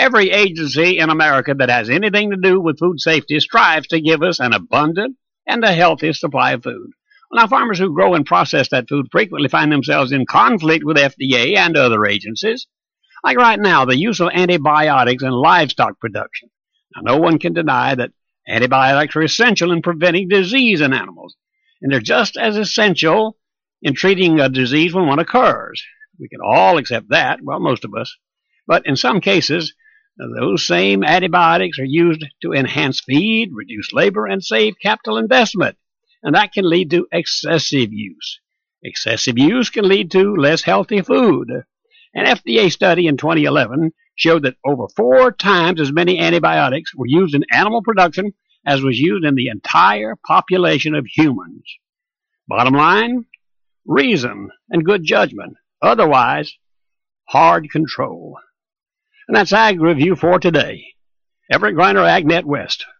Every agency in America that has anything to do with food safety strives to give us an abundant and a healthy supply of food. Now, farmers who grow and process that food frequently find themselves in conflict with FDA and other agencies. Like right now, the use of antibiotics in livestock production. Now, no one can deny that antibiotics are essential in preventing disease in animals, and they're just as essential in treating a disease when one occurs. We can all accept that, well, most of us. But in some cases, those same antibiotics are used to enhance feed, reduce labor, and save capital investment. And that can lead to excessive use. Excessive use can lead to less healthy food. An FDA study in 2011 showed that over 4 times as many antibiotics were used in animal production as was used in the entire population of humans. Bottom line, reason and good judgment. Otherwise, hard control. And that's Ag Review for today. Everett Griner, AgNet West.